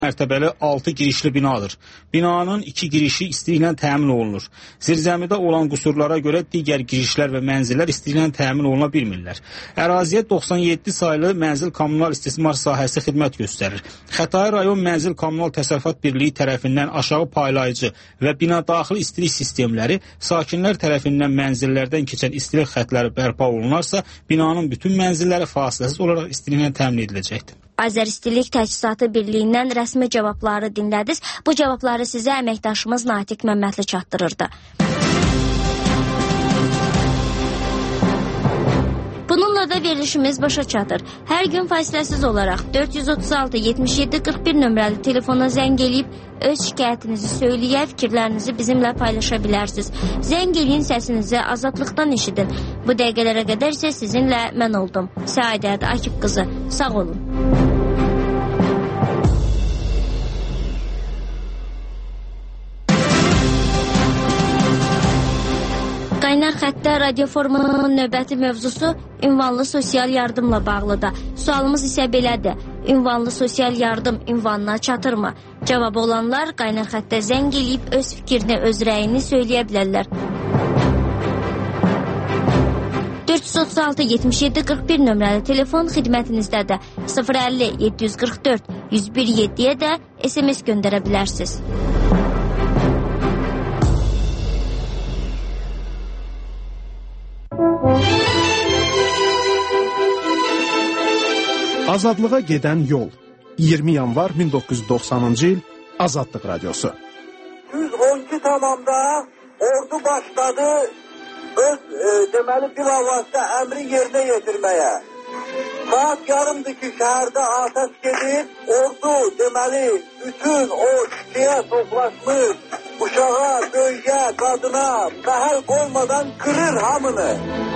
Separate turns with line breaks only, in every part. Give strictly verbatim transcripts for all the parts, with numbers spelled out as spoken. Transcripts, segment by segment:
mərtəbəli altı girişli binadır. Binanın iki girişi istiliklə təmin olunur. Zirzəmidə olan qüsurlara görə digər girişlər və mənzillər istiliklə təmin oluna bilmirlər. Əraziyə doxsan yeddi saylı mənzil kommunal istismar sahəsi xidmət göstərir. Xətai rayon Mənzil Kommunal Təsərrüfat Birliyi tərəfindən aşağı paylayıcı və bina daxili istilik sistemləri sakinlər tərəfindən mənzillərdən keçən istilik xətləri bərpa olunarsa, binanın bütün mənzilləri fasiləsiz olaraq istiliklə təmin ediləcəkdir.
Azəristilik Təchizatı Birliyindən rəsmi cavabları dinlədiniz. Bu cavabları sizə əməkdaşımız Natiq Məmmədli çatdırırdı. Bununla da verilişimiz başa çatır. Hər gün fasiləsiz olaraq dörd yüz otuz altı yetmiş yeddi qırx bir nömrəli telefona zəng eləyib öz şikayətinizi söyləyə, fikirlərinizi bizimlə paylaşa bilərsiniz. Zəng eləyin, səsinizi azadlıqdan eşidin. Bu dəqiqələrə qədər isə sizinlə mən oldum. Səadət Akif qızı. Sağ olun. Qaynar xəttdə radioformunun növbəti mövzusu ünvanlı sosial yardımla bağlıdır. Sualımız isə belədir. Ünvanlı sosial yardım ünvanına çatırmı? Cavabı olanlar qaynar xəttə zəng eləyib öz fikrini, öz rəyini söyləyə bilərlər. dörd yüz otuz altı yetmiş yeddi qırx bir nömrəli telefon xidmətinizdədir. sıfır əlli yeddi yüz qırx dörd yüz bir yeddiyə də S M S göndərə bilərsiniz.
Azadlığa gedən yol. iyirmi yanvar min doqquz yüz doxsanıncı il Azadlıq Radiosu.
yüz on iki tamamda ordu başladı öz e, deməli bir avazda əmri yerinə yetirməyə. Saat yarımdır ki şəhərdə atəş gedir. Ordu deməli bütün o şiyə toplaşmış uşağa, böyüyə, qadına məhəl qoymadan qırır hamını.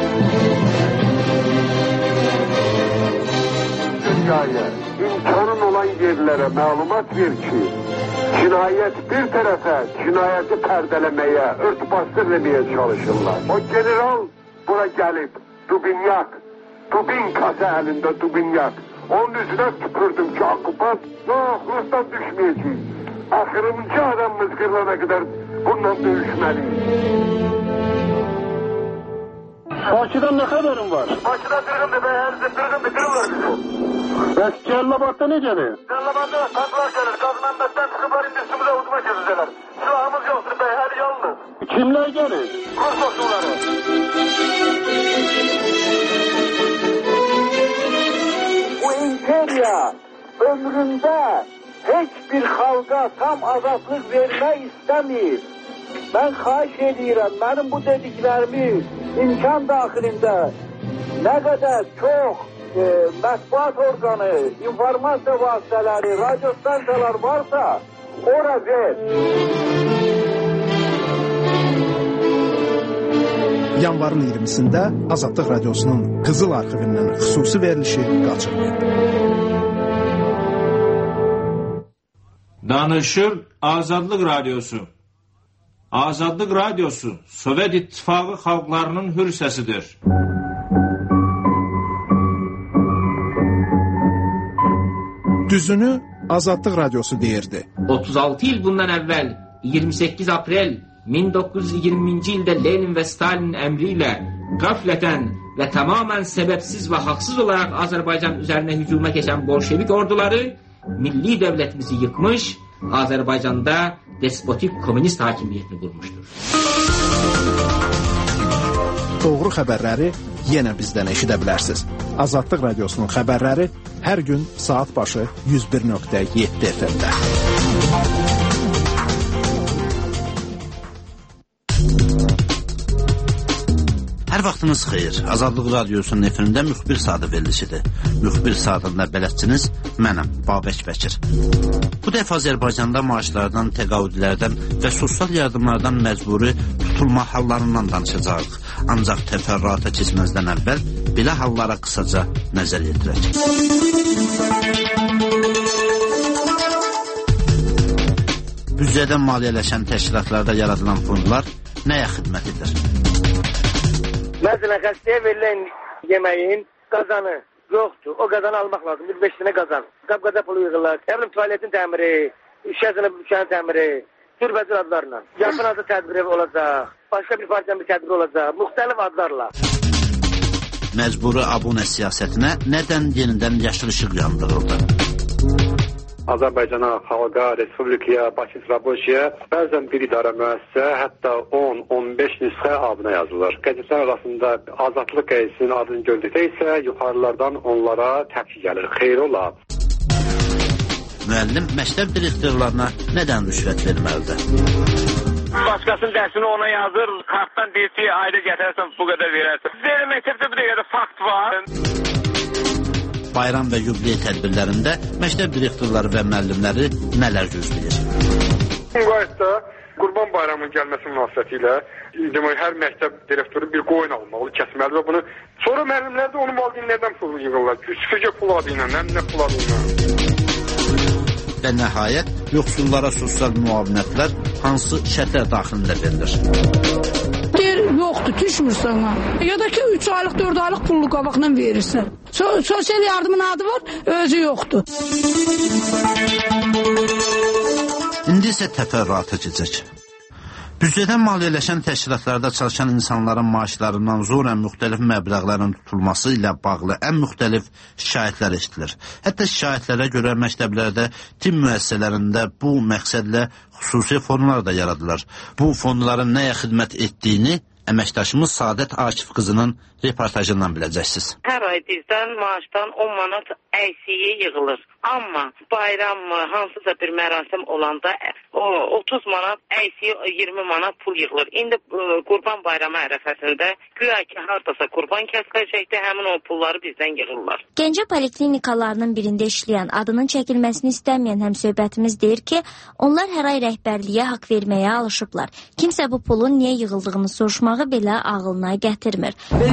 Dünyaya, imkanın olan yerlərə məlumat ver ki, cinayət bir tərəfə cinayəti pərdələməyə, örtbasdır eləməyə çalışırlar. O general bura gəlib, Dubinyak, Dubinkası əlində Dubinyak. Onun üzünə tüpürdüm ki, okupant, yox, Rusdan düşməyəcək. Axırıncı adamımız qırılana qədər bundan döyüşməliyik. Bakıdan nə xəbərin var? Bakıda qırğındır bəy, hərizə qırğın bitirirlər bizi. Bəs Cəllabadda necədir? Cəllabadda tanklar gəlir, qazmanbətdən çıxıblar, indi üstümüzə udma gözüzələr. Silahımız yoxdur bəy, hər yalnız. Kimlər gəlir? Rus qoşunları. Bu imperiya ömründə heç bir xalqa tam azadlıq vermək istəmir. Mən xahiş edirəm, mənim bu dediklərimi imkan daxilində nə qədər çox e, mətbuat orqanı, informasiya vasitələri, radio stansiyalar varsa, ora ver.
Yanvarın iyirmisində Azadlıq Radiosunun Qızıl arxivindən xüsusi verilişi qaçırmayın.
Danışır Azadlıq Radiosu. Azadlıq Radiosu Sovet İttifaqı xalqlarının hür səsidir.
Düzünü Azadlıq Radiosu deyirdi.
otuz altı il bundan əvvəl iyirmi səkkiz aprel min doqquz yüz iyirminci ildə Lenin və Stalin əmri ilə qaflətən və tamamən səbəbsiz və haqsız olaraq Azərbaycan üzərinə hücuma keçən bolşevik orduları milli dövlətimizi yıkmış, Azərbaycanda despotik komünist hakimiyyətini qurmuşdur.
Doğru xəbərləri yenə bizdən eşidə bilərsiniz. Azadlıq Radiosunun xəbərləri hər gün saat başı yüz bir nöqtə yeddi F M-də.
Hər vaxtınız xeyir. Azadlıq Radiosunun efirində müxbir saatı verilişidir. Müxbir saatında bələdçiniz mənəm, Babək Bəkir. Bu dəfə Azərbaycanda maaşlardan, təqaüdlərdən və sosial yardımlardan məcburi tutulma hallarından danışacağıq. Ancaq təfərrüata keçməzdən əvvəl belə hallara qısaca nəzər yetirək. Büdcədən maliyyələşən təşkilatlarda yaradılan fondlar nəyə xidmət edir?
Məsələn, xəstəyə verilən yeməyin qazanı
yoxdur. O qazanı almaq lazım. Bir beş dənə qazan. Qab-qaza pulu yığırlar. Evrim tualetin təmiri, şəhəzinin bükənin təmiri, türbəcür adlarla. Yaxın adı tədbiri olacaq. Başqa bir partiyanın bir tədbiri olacaq. Müxtəlif adlarla.
Məcburi abunə siyasətinə nədən yenidən yaşıl işıq yandırıldı?
Azərbaycana, xalqa, respublikaya, Bakı Rabosiya bəzən bir idarə müəssisə hətta on on beş nüsxə abunə yazılır. Qəzetlər arasında Azadlıq qəzetinin adını gördükdə isə yuxarılardan onlara təpki gəlir. Xeyr ola.
Müəllim məktəb direktorlarına nədən rüşvət verməlidir?
Başqasının dərsini ona yazır, kartdan deyir ki, ayda gətirərsən, bu qədər verərsən. Deyir, məktəbdə bir qədər fakt var.
Bayram və yubiley tədbirlərində məktəb direktorları və müəllimləri nələr gözləyir?
Müqayisdə Qurban Bayramının gəlməsi münasibətilə demək, hər məktəb direktoru bir qoyun almalı, kəsməli və bunu sonra müəllimlər də onun valideynlərdən pul yığırlar. Süpürgə pul adı ilə, nə pul adı ilə.
Və nəhayət, yoxsullara sosial müavinətlər hansı şərtlər daxilində verilir?
Deyir, yoxdur, düşmür sana. Ya da ki, üç aylıq, dörd aylıq pullu qabaqla verirsən. So sosial yardımın adı var, özü yoxdur.
İndi isə təfərrüata keçək. Büdcədən maliyyələşən təşkilatlarda çalışan insanların maaşlarından zorən müxtəlif məbləğlərin tutulması ilə bağlı ən müxtəlif şikayətlər eşidilir. Hətta şikayətlərə görə məktəblərdə, tibb müəssisələrində bu məqsədlə xüsusi fonlar da yaradılır. Bu fonların nəyə xidmət etdiyini əməkdaşımız Saadət Akif qızının reportajından biləcəksiniz.
Hər ay bizdən maaşdan on manat əysiyi yığılır. Amma bayram mı, hansısa bir mərasim olanda o otuz manat əysiyi iyirmi manat pul yığılır. İndi Qurban Bayramı ərəfəsində güya ki, hardasa qurban kəsiləcəkdə həmin o pulları bizdən yığırlar.
Gəncə poliklinikalarının birində işləyən, adının çəkilməsini istəməyən həmsöhbətimiz deyir ki, onlar hər ay rəhbərliyə haqq verməyə alışıblar. Kimsə bu pulun niyə yığıldığını soruşmağı belə ağılına gətirmir.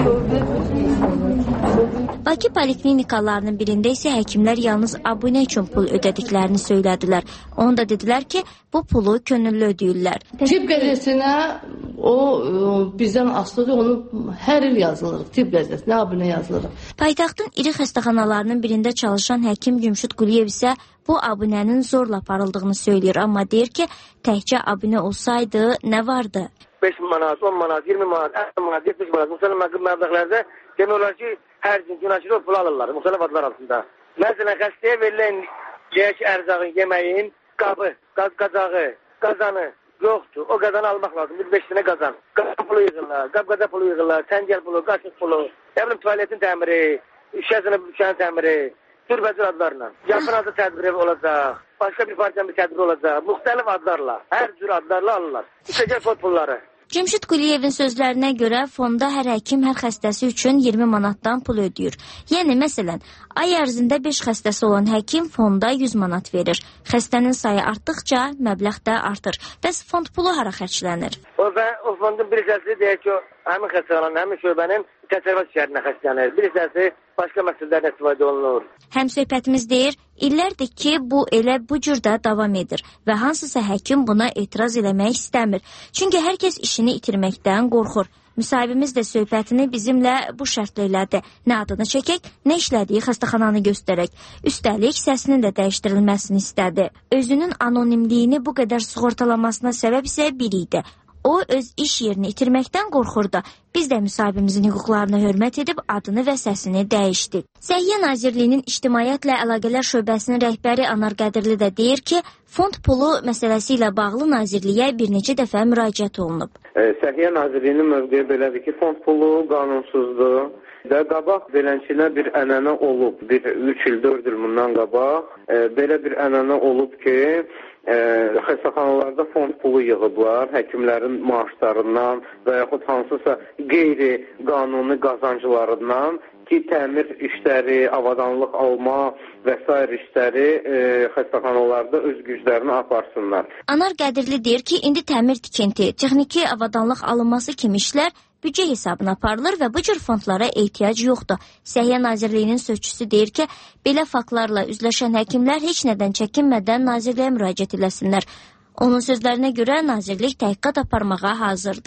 Bakı poliklinikalarının birində isə həkimlər yalnız abunə üçün pul ödədiklərini söylədilər. Onu da dedilər ki, bu pulu könüllü ödəyirlər.
Tibb qəzetəsinə o bizdən asılıdır, onu hər il yazılır. Tibb qəzetəsinə abunə yazılır.
Paytaxtın iri xəstəxanalarının birində çalışan həkim Cümşüd Quliyev isə bu abunənin zorla aparıldığını söyləyir. Amma deyir ki, təkcə abunə olsaydı nə vardı?
beş manat, on manat, iyirmi manat, əlli manat, yetmiş manat, müxtəlif məbləğlərdə demək olar ki, hər gün gün aşırı pul alırlar, müxtəlif adlar altında. Məsələn, xəstəyə verilən deyək ərzağın, yeməyin, qabı, qaz qazağı, qazanı yoxdur. O qazanı almaq lazım, bir beş dənə qazan. Qazan pulu yığırlar, qab-qaza pulu yığırlar, səngəl pulu, qaşıq pulu, evrim tualetin təmiri, şəhəzinin bükənin təmiri, türbəcür adlarla. Yaxın adı tədbiri olacaq, başqa bir partiyanın bir tədbiri olacaq, müxtəlif adlarla, hər cür adlarla alırlar. İstəcək fond pulları.
Cümşüd Quliyevin sözlərinə görə fonda hər həkim hər xəstəsi üçün iyirmi manatdan pul ödəyir. Yəni, məsələn, ay ərzində beş xəstəsi olan həkim fonda yüz manat verir. Xəstənin sayı artdıqca məbləğ də artır. Bəs fond pulu hara xərclənir?
O, o fondun bir hissəsi deyək ki, həmin xəstələrin, həmin şöbənin təsərrüfat işlərinə xərclənir. Bir hissəsi başqa məsələlərlə istifadə olunur.
Həmsöhbətimiz deyir, illərdir ki, bu elə bu cürdə davam edir və hansısa həkim buna etiraz eləmək istəmir. Çünki hər kəs işini itirməkdən qorxur. Müsahibimiz də söhbətini bizimlə bu şərtlə elədi. Nə adını çəkək, nə işlədiyi xəstəxananı göstərək. Üstəlik, səsinin də dəyişdirilməsini istədi. Özünün anonimliyini bu qədər sığortalamasına səbəb isə biri idi. O, öz iş yerini itirməkdən qorxurdu. Biz də müsahibimizin hüquqlarına hörmət edib adını və səsini dəyişdik. Səhiyyə Nazirliyinin İctimaiyyətlə Əlaqələr Şöbəsinin rəhbəri Anar Qədirli də deyir ki, fond pulu məsələsi ilə bağlı Nazirliyə bir neçə dəfə müraciət olunub.
E, Səhiyyə Nazirliyinin mövqeyi belədir ki, fond pulu qanunsuzdur. Və qabaq beləncəsinə bir ənənə olub, bir üç il, dörd il bundan qabaq e, belə bir ənənə olub ki, e, xəstəxanalarda fond pulu yığıblar, həkimlərin maaşlarından və yaxud hansısa qeyri-qanuni qazanclarından ki, təmir işləri, avadanlıq alma və s. işləri e, xəstəxanalarda öz güclərini aparsınlar.
Anar Qədirli deyir ki, indi təmir tikinti, texniki avadanlıq alınması kimi işlər büdcə hesabına aparılır və bu cür fondlara ehtiyac yoxdur. Səhiyyə Nazirliyinin sözçüsü deyir ki, belə faktlarla üzləşən həkimlər heç nədən çəkinmədən Nazirliyə müraciət eləsinlər. Onun sözlərinə görə Nazirlik təhqiqat aparmağa hazırdır.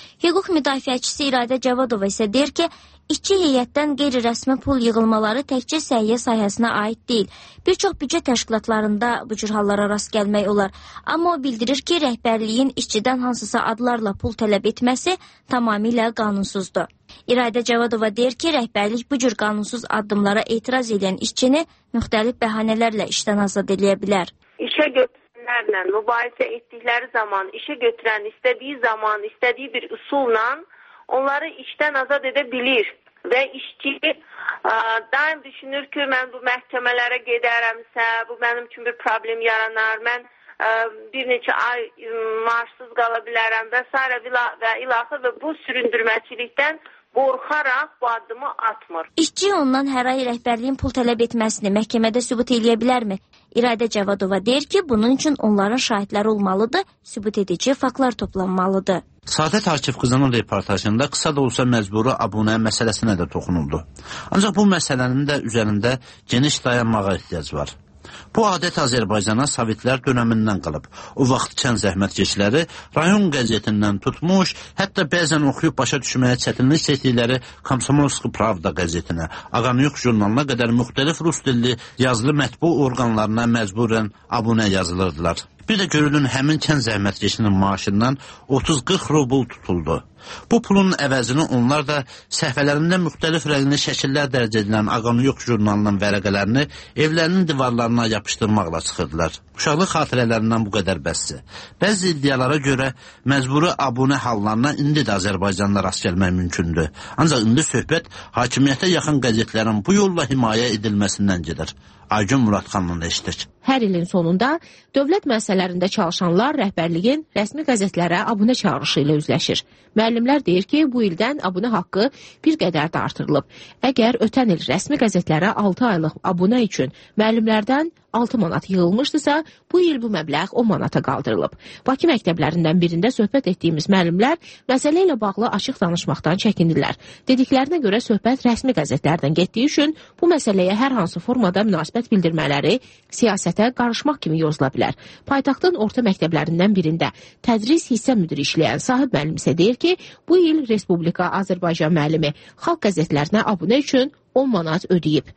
Hüquq müdafiəçisi İradə Cavadova isə deyir ki, İşçi heyətdən qeyri-rəsmi pul yığılmaları təkcə səhiyyə sahəsinə aid deyil. Bir çox büdcə təşkilatlarında bu cür hallara rast gəlmək olar. Amma o bildirir ki, rəhbərliyin işçidən hansısa adlarla pul tələb etməsi tamamilə qanunsuzdur. İradə Cavadova deyir ki, rəhbərlik bu cür qanunsuz addımlara etiraz edən işçini müxtəlif bəhanələrlə işdən azad edə bilər.
İşə götürənlərlə mübahisə etdikləri zaman, işə götürən istədiyi zaman, istədiyi bir üsulla onları işdən azad edə bilir və işçi ə, daim düşünür ki, mən bu məhkəmələrə gedərəmsə, bu mənim üçün bir problem yaranar, mən ə, bir neçə ay maaşsız qala bilərəm və s. və ilaxır və bu süründürməçilikdən qorxaraq bu addımı atmır.
İşçi ondan hər ay rəhbərliyin pul tələb etməsini məhkəmədə sübut eləyə bilərmi? İradə Cavadova deyir ki, bunun üçün onların şahidləri olmalıdır, sübut edici faktlar toplanmalıdır.
Saadət Akif qızının reportajında qısa da olsa məcburi abunə məsələsinə də toxunuldu. Ancaq bu məsələnin də üzərində geniş dayanmağa ehtiyac var. Bu adət Azərbaycana Sovetlər dönəmindən qalıb. O vaxt kənd zəhmətkeşləri rayon qəzetindən tutmuş, hətta bəzən oxuyub başa düşməyə çətinlik çəkdikləri Komsomolski Pravda qəzetinə, Ağanıyıq jurnalına qədər müxtəlif rus dilli yazılı mətbu orqanlarına məcburən abunə yazılırdılar. Bir də görülün həmin kənd zəhmətkeşinin maaşından otuz qırx rubl tutuldu. Bu pulun əvəzini onlar da səhifələrində müxtəlif rəngli şəkillər dərc edilən Ağanıyıq jurnalının vərəqələrini evlərinin divarlarına yapışdırmaqla çıxırdılar. Uşaqlıq xatirələrindən bu qədər bəsdir. Bəzi iddialara görə məcburi abunə hallarına indi də Azərbaycanda rast gəlmək mümkündür. Ancaq indi söhbət hakimiyyətə yaxın qəzetlərin bu yolla himayə edilməsindən gedir. Aygün Muradxanla eşitdik.
Hər ilin sonunda dövlət müəssisələrində çalışanlar rəhbərliyin rəsmi qəzetlərə abunə çağırışı ilə üzləşir. Müəllimlər deyir ki, bu ildən abunə haqqı bir qədər də artırılıb. Əgər ötən il rəsmi qəzetlərə altı aylıq abunə üçün müəllimlərdən altı manat yığılmışdısa, bu il bu məbləğ on manata qaldırılıb. Bakı məktəblərindən birində söhbət etdiyimiz müəllimlər məsələ ilə bağlı açıq danışmaqdan çəkinirlər. Dediklərinə görə söhbət rəsmi qəzetlərdən getdiyi üçün bu məsələyə hər hansı formada münasibət bildirmələri siyasətə qarışmaq kimi yozula bilər. Paytaxtın orta məktəblərindən birində tədris hissə müdiri işləyən sahib müəllim isə deyir ki, bu il Respublika Azərbaycan müəllimi xalq qəzetlərinə abunə üçün on manat ödəyib.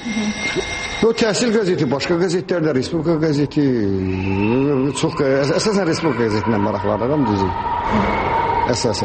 O təhsil qəzeti, başqa qəzetlərdə, Respublika qəzeti, çox, əsasən Respublika qəzetindən maraqlanıram, düzü. Əsasən.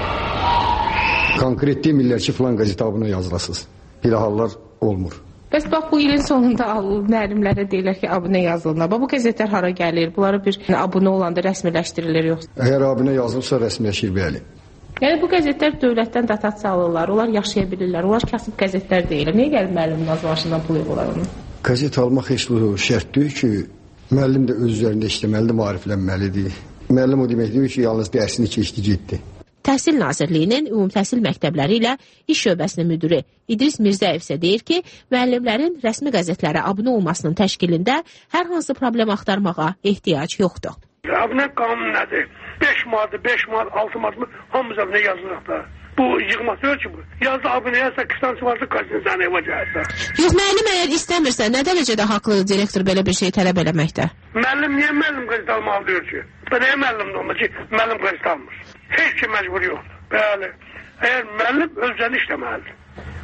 Konkret demirlər ki, filan qəzetə abunə yazılasınız. Belə hallar olmur.
Bəs bax, bu ilin sonunda müəllimlərə deyirlər ki, abunə yazılırlar. Bu qəzetlər hara gəlir? Bunları bir abunə olanda rəsmiləşdirilir yoxsa?
Əgər abunə yazılıbsa, rəsmiləşir, bəli.
Yəni, bu qəzetlər dövlətdən dotasiya alırlar, onlar yaşaya bilirlər, onlar kasıb qəzetlər deyirlər. Niyə gəlib müəllimin azmaşından pul yığırlar onu?
Qəzet almaq heç bu şərt deyil ki, müəllim də öz üzərində işləməlidir, maariflənməlidir. Müəllim o demək deyil ki, yalnız dərsini keçdi, getdi.
Təhsil Nazirliyinin ümumi təhsil məktəbləri ilə iş şöbəsinin müdiri İdris Mirzəyev isə deyir ki, müəllimlərin rəsmi qəzetlərə abunə olmasının təşkilində hər hansı problem axtarmağa ehtiyac yoxdur.
Abunə qanun nədir? beş manat, beş manat, altı manat hamımız abunə yazılıq da. Bu yığmaq deyil ki, bu. Yazdı abunə yazsa, kıstansı varsa kaçın sənə eva gəlsə.
Yox, müəllim əgər istəmirsə, nə dərəcədə haqlıdır direktor belə bir şey tələb eləməkdə?
Müəllim niyə müəllim qəzet almalı deyir ki? Bu niyə müəllim də olmaz ki, müəllim qəzet almır? Heç ki məcbur yoxdur. Bəli. Əgər müəllim özlərini işləməlidir.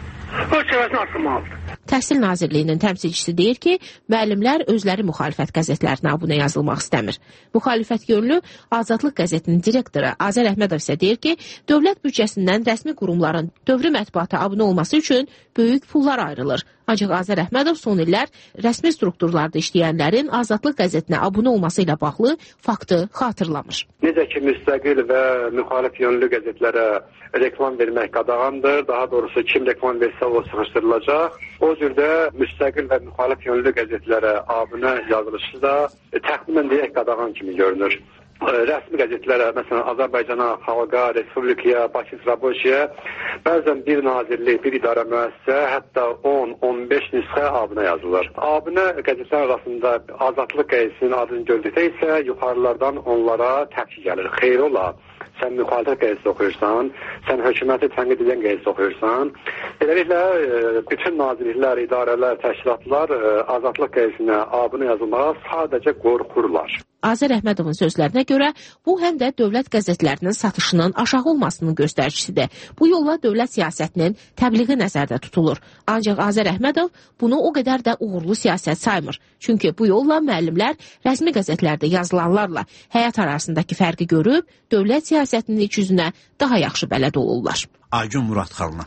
Öz səvəsini artırmalıdır.
Təhsil Nazirliyinin təmsilçisi deyir ki, müəllimlər özləri müxalifət qəzetlərinə abunə yazılmaq istəmir. Müxalifət yönlü Azadlıq qəzetinin direktoru Azər Əhmədov isə deyir ki, dövlət büdcəsindən rəsmi qurumların dövrü mətbuata abunə olması üçün böyük pullar ayrılır. Ancaq Azər Əhmədov son illər rəsmi strukturlarda işləyənlərin Azadlıq qəzetinə abunə olması ilə bağlı faktı xatırlamır.
Necə ki, müstəqil və müxalif yönlü qəzetlərə reklam vermək qadağandır. Daha doğrusu kim reklam versə o sıxışdırılacaq. O cürdə müstəqil və müxalif yönlü qəzetlərə abunə yazılışı da təxminən deyək qadağan kimi görünür. Rəsmi qəzetlərə, məsələn, Azərbaycana, xalqa, Respublikaya, Bakı Raboşiyə bəzən bir nazirlik, bir idarə müəssisə, hətta on on beş nüsxə abunə yazılır. Abunə qəzetlər arasında Azadlıq qəzetinin adını gördükdə isə yuxarılardan onlara təpki gəlir. Xeyr ola, sən müxalifət qəzetini oxuyursan, sən hökuməti tənqid edən qəzetini oxuyursan. Beləliklə, bütün nazirliklər, idarələr, təşkilatlar Azadlıq qəzetinə abunə yazılmağa sadəcə qorxurlar.
Azər Əhmədovun sözlərinə görə bu həm də dövlət qəzetlərinin satışının aşağı olmasının göstəricisidir. Bu yolla dövlət siyasətinin təbliği nəzərdə tutulur. Ancaq Azər Əhmədov bunu o qədər də uğurlu siyasət saymır. Çünki bu yolla müəllimlər rəsmi qəzetlərdə yazılanlarla həyat arasındakı fərqi görüb, dövlət siyasətinin iç yüzünə daha yaxşı bələd olurlar.
Aygün Muradxanlı.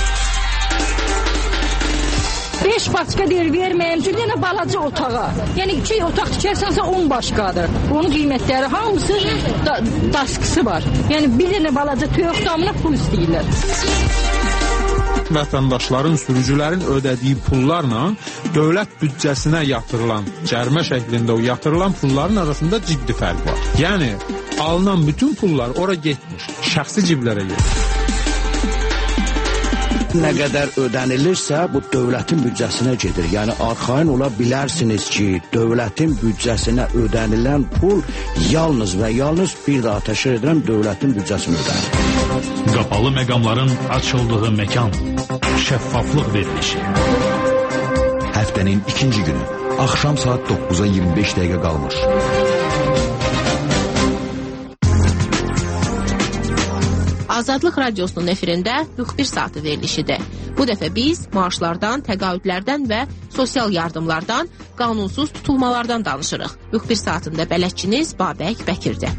beş başqa deyir, verməyəm ki, yenə balaca otağa. Yəni iki otaq tikərsənsə on başqadır. Onun qiymətləri hamısı da, daskısı var. Yəni bir dənə balaca toyuq damına pul istəyirlər.
Vətəndaşların, sürücülərin ödədiyi pullarla dövlət büdcəsinə yatırılan, cərimə şəklində o yatırılan pulların arasında ciddi fərq var. Yəni alınan bütün pullar ora getmiş, şəxsi ciblərə getmiş.
Nə qədər ödənilirsə, bu dövlətin büdcəsinə gedir. Yəni, arxain ola bilərsiniz ki, dövlətin büdcəsinə ödənilən pul yalnız və yalnız bir daha təşkil edirəm, dövlətin büdcəsini ödənir.
Qapalı məqamların açıldığı məkan, şəffaflıq verilişi.
Həftənin ikinci günü, axşam saat doqquza iyirmi beş dəqiqə qalmış.
Azadlıq Radiosunun efirində müxbir saatı verilişidir. Bu dəfə biz maaşlardan, təqaüdlərdən və sosial yardımlardan, qanunsuz tutulmalardan danışırıq. Müxbir saatında bələdçiniz Babək Bəkirdir.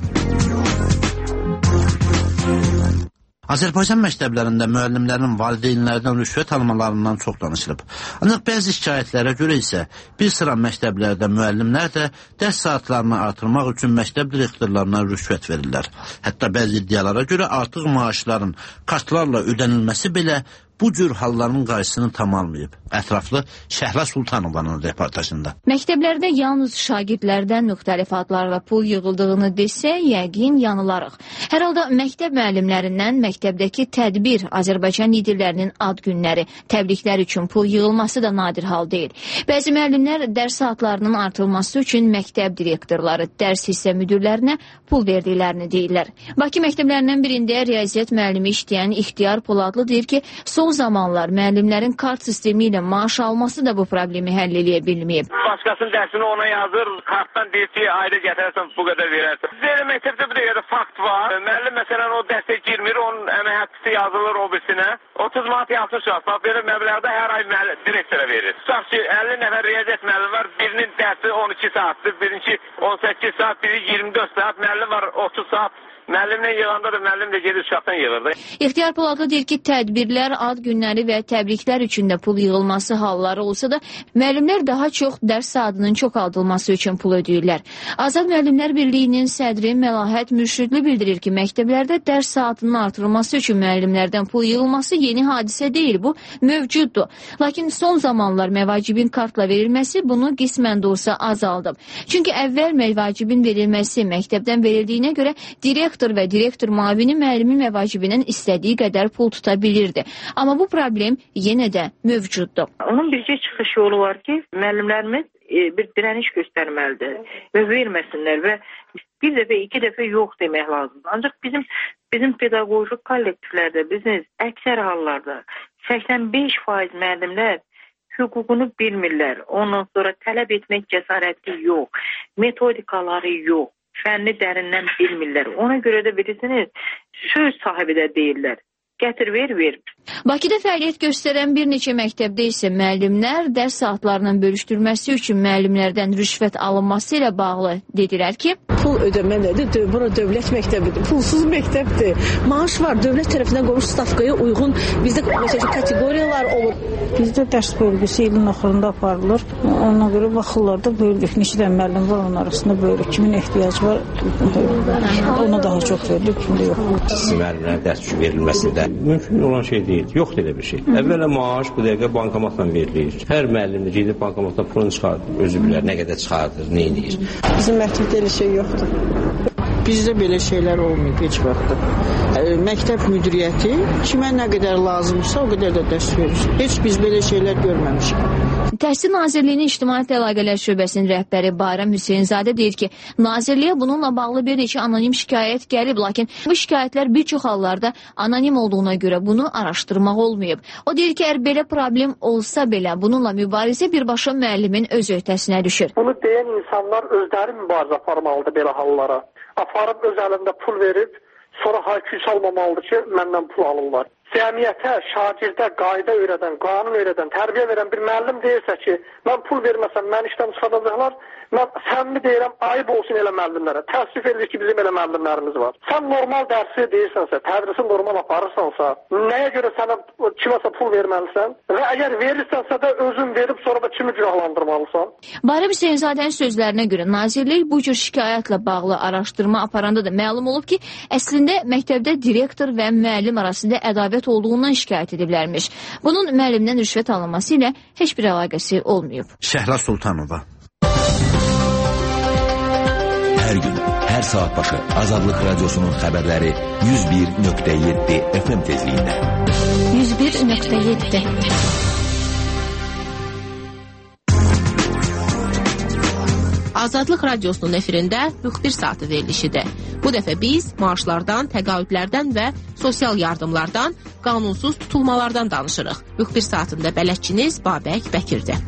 Azərbaycan məktəblərində müəllimlərin valideynlərdən rüşvət almalarından çox danışılıb. Ancaq bəzi şikayətlərə görə isə bir sıra məktəblərdə müəllimlər də dərs saatlarını artırmaq üçün məktəb direktorlarına rüşvət verirlər. Hətta bəzi iddialara görə artıq maaşların kartlarla ödənilməsi belə bu cür halların qarşısını tam almayıb. Ətraflı Şəhla Sultanovanın reportajında.
Məktəblərdə yalnız şagirdlərdən müxtəlif adlarla pul yığıldığını desək, yəqin yanılarıq. Hər halda məktəb müəllimlərindən məktəbdəki tədbir, Azərbaycan liderlərinin ad günləri, təbriklər üçün pul yığılması da nadir hal deyil. Bəzi müəllimlər dərs saatlarının artırılması üçün məktəb direktorları, dərs hissə müdürlərinə pul verdiklərini deyirlər. Bakı məktəblərindən birində riyaziyyat müəllimi işləyən İxtiyar Poladlı deyir ki, son zamanlar müəllimlərin kart sistemi ilə maaş alması da bu problemi həll edə bilməyib.
Başqasının dərsini ona yazır, kartdan deyir ki, ayda gətirərsən, bu qədər verərsən. Bizə məktəbdə bir yerdə fakt var. Müəllim məsələn o dərsə girmir, onun əmək haqqısı yazılır o birisinə. otuz manat yazmış olsa, belə məbləğdə hər ay direktora verir. Tutaq ki, əlli nəfər riyaziyyat müəllimi var, birinin dərsi on iki saatdır, birinci on səkkiz saat, biri iyirmi dörd saat, müəllim var otuz saat. Müəllimlə yığanda da müəllim də gedir uşaqdan yığırdı.
İxtiyar Poladlı deyir ki, tədbirlər, ad günləri və təbriklər üçün də pul yığılması halları olsa da müəllimlər daha çox dərs saatının çoxaldılması üçün pul ödəyirlər. Azad Müəllimlər Birliyinin sədri Məlahət Mürşidli bildirir ki, məktəblərdə dərs saatının artırılması üçün müəllimlərdən pul yığılması yeni hadisə deyil, bu mövcuddur. Lakin son zamanlar məvacibin kartla verilməsi bunu qismən də olsa azaldıb. Çünki əvvəl məvacibin verilməsi məktəbdən verildiyinə görə direktor və direktor müavini müəllimin məvacibinin istədiyi qədər pul tuta bilirdi. Amma bu problem yenə də mövcuddur.
Onun bircə çıxış yolu var ki, müəllimlərimiz bir dirəniş göstərməlidir və verməsinlər və bir dəfə, iki dəfə yox demək lazımdır. Ancaq bizim bizim pedaqoji kollektivlərdə, bizim əksər hallarda səksən beş faiz müəllimlər hüququnu bilmirlər. Ondan sonra tələb etmək cəsarəti yox, metodikaları yox. Fənni dərindən bilmirlər. Ona görə də bilirsiniz, söz sahibi də deyirlər. Gətir, ver, ver.
Bakıda fəaliyyət göstərən bir neçə məktəbdə isə müəllimlər dərs saatlarının bölüşdürməsi üçün müəllimlərdən rüşvət alınması ilə bağlı dedilər ki,
pul ödəmə nədir? Bura dövlət məktəbidir. Pulsuz məktəbdir. Maaş var, dövlət tərəfindən qoymuş stavkaya uyğun bizdə məsələn kateqoriyalar olur.
Bizdə dərs bölgüsü ilin axırında aparılır. Ona görə baxırlar da bölgü. Neçə də müəllim var, onun arasında bölgü. Kimin ehtiyacı var, ona daha çox verilir, kimdə yox.
Müəllimlərin dərs üçün verilməsində mümkün olan şey deyil. Yoxdur elə bir şey. Əvvələ maaş bu dəqiqə bankomatla verilir. Hər müəllim də gedib bankomatdan pulunu çıxardır. Özü bilər nə qədər çıxardır, nə edir.
Bizim məktəbdə elə şey yoxdur. Bizdə belə şeylər olmayıb heç vaxt. Məktəb müdiriyyəti kimə nə qədər lazımsa o qədər də dərs verir. Heç biz belə şeylər görməmişik.
Təhsil Nazirliyinin İctimaiyyət Əlaqələr Şöbəsinin rəhbəri Bayram Hüseynzadə deyir ki, Nazirliyə bununla bağlı bir neçə anonim şikayət gəlib, lakin bu şikayətlər bir çox hallarda anonim olduğuna görə bunu araşdırmaq olmayıb. O deyir ki, əgər belə problem olsa belə bununla mübarizə birbaşa müəllimin öz öhdəsinə düşür.
Bunu deyən insanlar özləri mübarizə aparmalıdır belə hallara. Aparıb öz əlində pul verib, sonra hayküy salmamalıdır ki, məndən pul alırlar. Cəmiyyətə, şagirdə qayda öyrədən, qanun öyrədən, tərbiyə verən bir müəllim deyirsə ki, mən pul verməsəm, mən işdən çıxadacaqlar, mən səmimi deyirəm, ayıb olsun elə müəllimlərə. Təəssüf edir ki, bizim elə müəllimlərimiz var. Sən normal dərsi deyirsənsə, tədrisi normal aparırsansa, nəyə görə sənə kiməsə pul verməlisən və əgər verirsənsə də özün verib sonra da kimi günahlandırmalısan?
Bayram Hüseynzadənin sözlərinə görə Nazirlik bu cür şikayətlə bağlı araşdırma aparanda da məlum olub ki, əslində məktəbdə direktor və müəllim arasında ədavət olduğundan şikayət ediblərmiş. Bunun müəllimdən rüşvət alınması ilə heç bir əlaqəsi olmayıb.
Şəhla Sultanova.
Hər gün, hər saat başı Azadlıq Radyosunun xəbərləri yüz bir nöqtə yeddi F M tezliyində.
yüz bir nöqtə yeddi.
Azadlıq Radyosunun efirində müxbir saatı verilişidir. Bu dəfə biz maaşlardan, təqaüdlərdən və sosial yardımlardan, qanunsuz tutulmalardan danışırıq. Müxbir saatında bələdçiniz Babək Bəkirdir.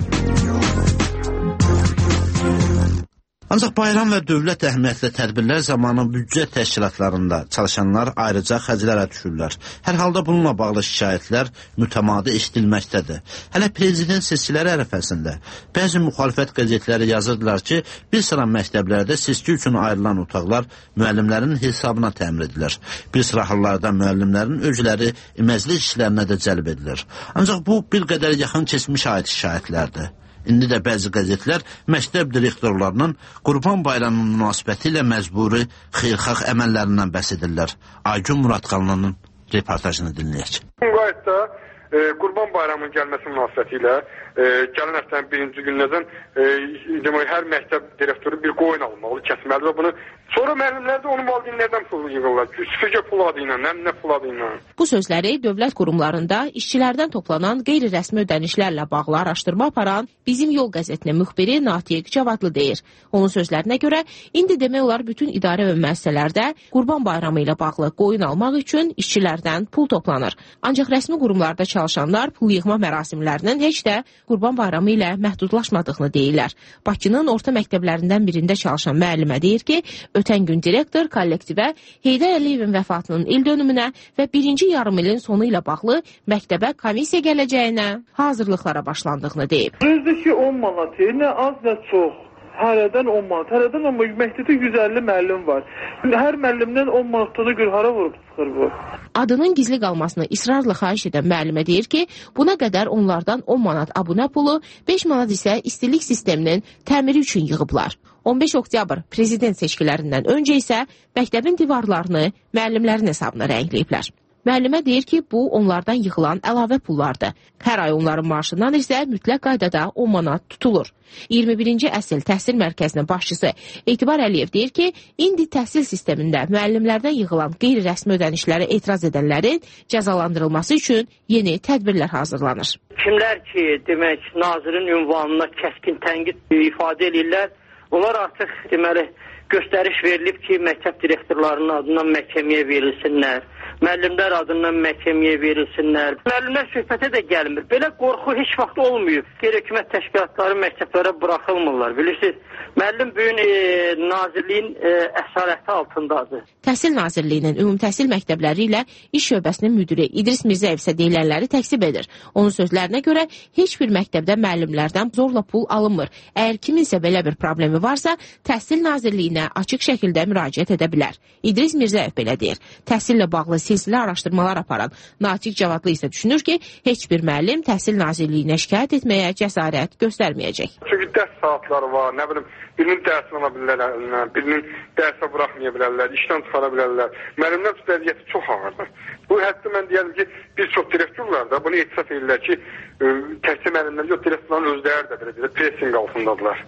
Ancaq bayram və dövlət əhəmiyyətli tədbirlər zamanı büdcə təşkilatlarında çalışanlar ayrıca xərclərə düşürlər. Hər halda bununla bağlı şikayətlər mütəmadi eşidilməkdədir. Hələ prezident seçkiləri ərəfəsində bəzi müxalifət qəzetləri yazırdılar ki, bir sıra məktəblərdə seçki üçün ayrılan otaqlar müəllimlərin hesabına təmin edilir. Bir sıra hallarda müəllimlərin özləri əməzlik işlərinə də cəlb edilir. Ancaq bu bir qədər yaxın keçmiş aid şikayətlərdir. İndi də bəzi qəzetlər məktəb direktorlarının Qurban Bayramının münasibəti ilə məcburi xeyirxah əməllərindən bəhs edirlər. Aygün Muradxanlının reportajını dinləyək.
Müqayətdə e, Qurban Bayramının gəlməsi münasibəti ilə e, gələn həftənin birinci günlərdən e, demək, hər məktəb direktoru bir qoyun almalı, kəsməli və bunu sonra müəllimlər də onun valideynlərdən pul yığırlar. Süpürgə pul adı ilə, nə, nə pul adı ilə.
Bu sözləri dövlət qurumlarında işçilərdən toplanan qeyri-rəsmi ödənişlərlə bağlı araşdırma aparan Bizim Yol qəzetinin müxbiri Natiq Cavadlı deyir. Onun sözlərinə görə indi demək olar bütün idarə və müəssisələrdə Qurban Bayramı ilə bağlı qoyun almaq üçün işçilərdən pul toplanır. Ancaq rəsmi qurumlarda çalışanlar pul yığma mərasimlərinin heç də Qurban Bayramı ilə məhdudlaşmadığını deyirlər. Bakının orta məktəblərindən birində çalışan müəllimə deyir ki, ötən gün direktor kollektivə Heydər Əliyevin vəfatının il dönümünə və birinci yarım ilin sonu ilə bağlı məktəbə komissiya gələcəyinə hazırlıqlara başlandığını deyib.
Düzdür ki, on manat, nə az nə çox. Hərədən on manat, hərədən amma məktəbdə yüz əlli müəllim var. Hər müəllimdən on manatına görə hara vurub çıxır bu?
Adının gizli qalmasını israrla xahiş edən müəllimə deyir ki, buna qədər onlardan on manat abunə pulu, beş manat isə istilik sisteminin təmiri üçün yığıblar. on beş oktyabr prezident seçkilərindən öncə isə məktəbin divarlarını müəllimlərin hesabına rəngləyiblər. Müəllimə deyir ki, bu onlardan yığılan əlavə pullardır. Hər ay onların maaşından isə mütləq qaydada on manat tutulur. iyirmi birinci əsr təhsil mərkəzinin başçısı Etibar Əliyev deyir ki, indi təhsil sistemində müəllimlərdən yığılan qeyri-rəsmi ödənişlərə etiraz edənlərin cəzalandırılması üçün yeni tədbirlər hazırlanır.
Kimlər ki, demək, nazirin ünvanına kəskin tənqid ifadə edirlər, onlar artıq deməli göstəriş verilib ki, məktəb direktorlarının adından məhkəməyə verilsinlər. Müəllimlər adından məhkəməyə verilsinlər. Müəllimlər söhbətə də gəlmir. Belə qorxu heç vaxt olmuyor. Qeyri-hökumət təşkilatları məktəblərə buraxılmırlar. Bilirsiniz, müəllim bugün e, nazirliyin e, əsarəti altındadır.
Təhsil Nazirliyinin ümumi təhsil məktəbləri ilə iş şöbəsinin müdiri İdris Mirzəyev isə deyilənləri təksib edir. Onun sözlərinə görə heç bir məktəbdə müəllimlərdən zorla pul alınmır. Əgər kiminsə belə bir problemi varsa, Təhsil Nazirliyinə açıq şəkildə müraciət edə bilər. İdris Mirzəyev belə deyir. Təhsillə bağlı silsilə araşdırmalar aparan Natiq Cavadlı isə düşünür ki, heç bir müəllim Təhsil Nazirliyinə şikayət etməyə cəsarət göstərməyəcək.
Çünki dərs saatları var, nə bilim, birinin dərsini ala bilərlər, birinin dərsə buraxmaya bilərlər, işdən çıxara bilərlər. Müəllimlər vəziyyəti çox ağırdır. Bu hətta mən deyərdim ki, bir çox direktorlar da bunu etisaf edirlər ki, təhsil müəllimləri yox, direktorların özləri də belə deyir, pressing altındadılar.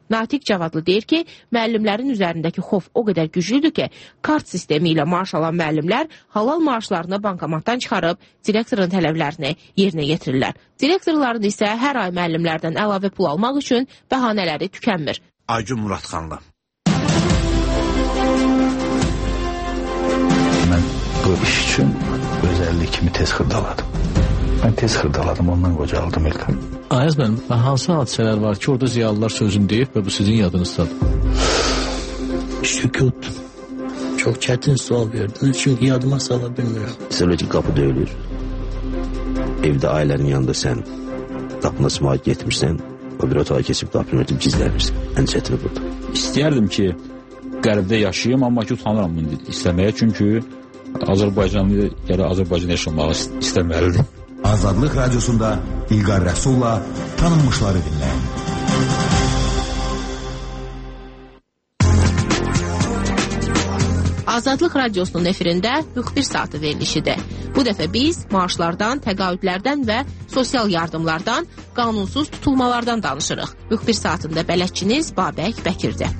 Natiq Cavadlı deyir ki, müəllimlərin üzərindəki xof o qədər güclüdür ki, kart sistemi ilə maaş alan müəllimlər halal maaşlarını bankomatdan çıxarıb direktorun tələblərini yerinə yetirirlər. Direktorların isə hər ay müəllimlərdən əlavə pul almaq üçün bəhanələri tükənmir.
Aygün Muradxanlı.
Mən bu iş üçün özəllik kimi tez xırdaladım. Mən tez xırdaladım, ondan qocaldım İlkan.
Ayaz mənim, hansı hadisələr var ki, orada ziyalılar sözünü deyib və bu sizin yadınızdadır?
Sükut. Çox çətin sual verdiniz, çünki yadıma sala bilmirəm.
Sən ki, qapı döyülür. Evdə ailənin yanında sən qapına sımaya getmirsən, o bir otağa keçib qapını ötüb gizlənirsən. Ən çətini burada.
İstəyərdim ki, qərbdə yaşayayım, amma ki, utanıram bunu istəməyə, çünki Azərbaycanlı ya da Azərbaycan yaşamağı istəməlidir.
Azadlıq Radiosunda İlqar Rəsulla tanınmışları dinləyin.
Azadlıq Radiosunun efirində müxbir saatı verilişidir. Bu dəfə biz maaşlardan, təqaüdlərdən və sosial yardımlardan, qanunsuz tutulmalardan danışırıq. Müxbir saatında bələdçiniz Babək Bəkirdir.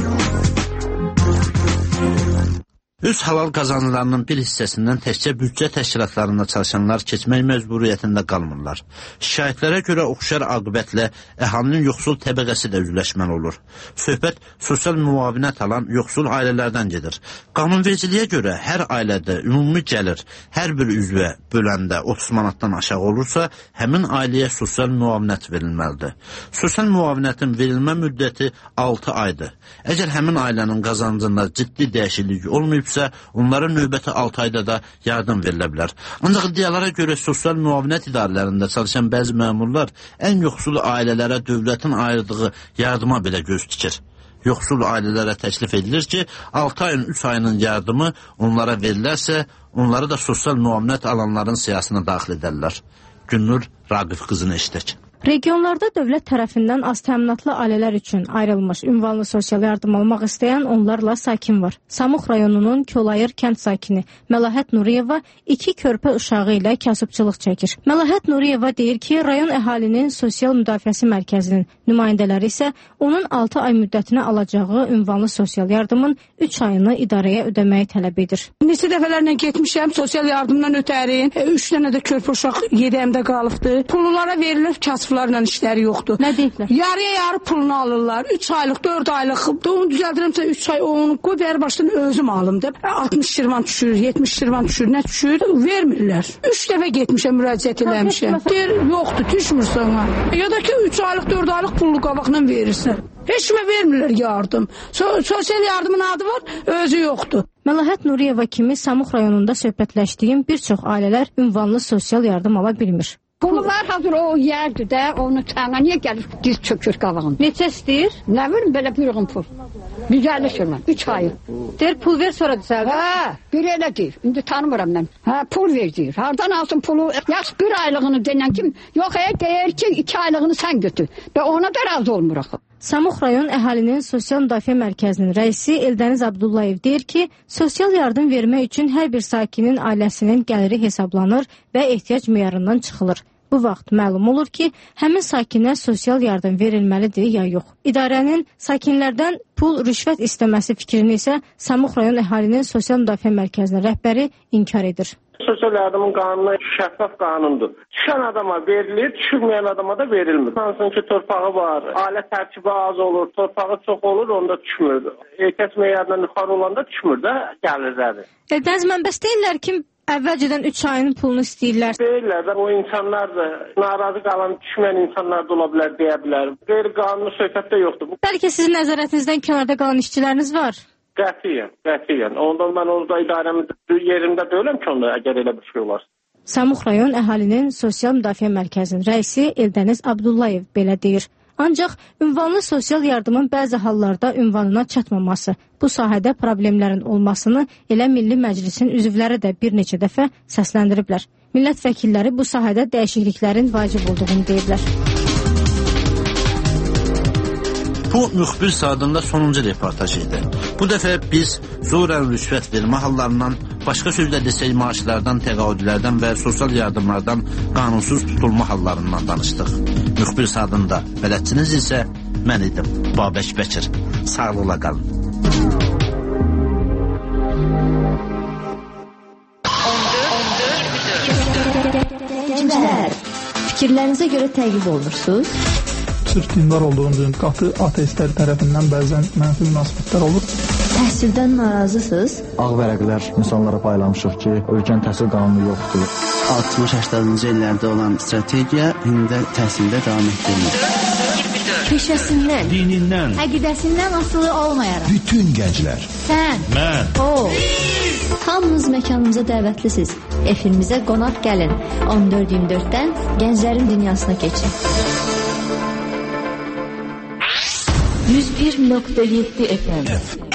Öz halal qazanılarının bir hissəsindən təkcə büdcə təşkilatlarında çalışanlar keçmək məcburiyyətində qalmırlar. Şikayətlərə görə oxşar aqibətlə əhalinin yoxsul təbəqəsi də üzləşməli olur. Söhbət sosial müavinət alan yoxsul ailələrdən gedir. Qanunvericiliyə görə hər ailədə ümumi gəlir hər bir üzvə böləndə otuz manatdan aşağı olursa, həmin ailəyə sosial müavinət verilməlidir. Sosial müavinətin verilmə müddəti altı aydır. Əgər həmin ailənin qazancında ciddi dəyişiklik olmayıb, onlara növbəti altı ayda da yardım verilə bilər. Ancaq iddialara görə sosial müavinət idarələrində çalışan bəzi məmurlar ən yoxsul ailələrə dövlətin ayırdığı yardıma belə göz tikir. Yoxsul ailələrə təklif edilir ki, altı ayın üç ayının yardımı onlara verilərsə, onları da sosial müavinət alanların siyasına daxil edərlər. Günnur Raqif qızını eşitək.
Regionlarda dövlət tərəfindən az təminatlı ailələr üçün ayrılmış ünvanlı sosial yardım almaq istəyən onlarla sakin var. Samux rayonunun Kolayır kənd sakini Məlahət Nuriyeva iki körpə uşağı ilə kasıbçılıq çəkir. Məlahət Nuriyeva deyir ki, rayon əhalinin sosial müdafiəsi mərkəzinin nümayəndələri isə onun altı ay müddətinə alacağı ünvanlı sosial yardımın üç ayını idarəyə ödəməyi tələb edir.
Neçə dəfələrlə getmişəm, sosial yardımdan ötərim. üç dənə də körpə uşaq yediyəmdə qalıbdı. Pullara verilir kasıbçılıq. Kasıblarla işləri yoxdur.
Nə deyirlər?
Yarıya yarı pulunu alırlar. üç aylıq, dörd aylıq. Onu düzəldirəmsə üç ay onu qoy bəri başdan özüm alım da. altmış şirvan düşür, yetmiş şirvan düşür, nə düşür? Vermirlər. üç dəfə getmişəm, müraciət eləmişəm. Deyir, yoxdur, düşmür sana. Ya da ki üç aylıq, dörd aylıq pullu qabaqla verirsən. Heç kimə vermirlər yardım. So sosial yardımın adı var, özü yoxdur.
Məlahət Nuriyeva kimi Samux rayonunda söhbətləşdiyim bir çox ailələr ünvanlı sosial yardım ala bilmir.
Pulu var hazır o yerdir də, onu çana niyə gəlir diz çökür qabağında.
Neçə istəyir?
Nə verim belə bir yığın pul. yüz əlli şirvan, üç ay.
Deyir pul ver sonra düzəldir.
Hə, bir elə deyir. İndi tanımıram mən. Hə, pul ver deyir. Hardan alsın pulu? Yaş bir aylığını denən kim? Yox, e, deyir ki iki aylığını sən götür. Və ona da razı olmuruq.
Samux rayon əhalinin sosial müdafiə mərkəzinin rəisi Eldəniz Abdullayev deyir ki, sosial yardım vermək üçün hər bir sakinin ailəsinin gəliri hesablanır və ehtiyac meyarından çıxılır. Bu vaxt məlum olur ki, həmin sakinə sosial yardım verilməlidir ya yox. İdarənin sakinlərdən pul rüşvət istəməsi fikrini isə Samux rayon əhalinin sosial müdafiə mərkəzinin rəhbəri inkar edir.
Sosial yardımın qanunu şəffaf qanundur. Düşən adama verilir, düşürməyən adama da verilmir. Hansın ki, torpağı var, ailə tərkibi az olur, torpağı çox olur, onda düşmür. Ehtiyac meyarından yuxarı olanda düşmür də gəlirləri.
Eldəniz mənbəs deyirlər ki, əvvəlcədən üç ayının pulunu istəyirlər.
Deyirlər də, o insanlar da narazı qalan, düşməyən insanlar da ola bilər, deyə bilər. Qeyri-qanuni söhbət də yoxdur.
Bəlkə sizin nəzarətinizdən kənarda qalan işçiləriniz var?
Qətiyyən, qətiyyən. Ondan mən orada idarəmin yerində deyiləm ki, onda əgər elə bir şey olar.
Samux rayon əhalinin sosial müdafiə mərkəzinin rəisi Eldəniz Abdullayev belə deyir. Ancaq ünvanlı sosial yardımın bəzi hallarda ünvanına çatmaması, bu sahədə problemlərin olmasını elə Milli Məclisin üzvləri də bir neçə dəfə səsləndiriblər. Millət vəkilləri bu sahədə dəyişikliklərin vacib olduğunu deyiblər.
Bu müxbir saatında sonuncu reportaj idi. Bu dəfə biz zorən rüşvət vermə hallarından, başqa sözlə desək maaşlardan, təqaüdlərdən və sosial yardımlardan qanunsuz tutulma hallarından danışdıq. Müxbir saatında bələdçiniz isə mən idim. Babək Bəkir. Sağlıqla qalın.
Gənclər, fikirlərinizə görə təqib olunursunuz?
Sırf dindar olduğunuz qatı ateistlər tərəfindən bəzən mənfi münasibətlər olur.
Təhsildən narazısınız?
Ağ vərəqlər insanlara paylamışıq ki, ölkənin təhsil qanunu yoxdur.
altmış səksəninci illərdə olan strategiya indi təhsildə davam etdirilir.
Peşəsindən,
dinindən,
əqidəsindən asılı olmayaraq.
Bütün gənclər.
Sən,
mən,
o. Hamınız məkanımıza dəvətlisiniz. Efimizə qonaq gəlin. on dörd iyirmi dörddən gənclərin dünyasına keçin. yüz bir nöqtə yeddi F M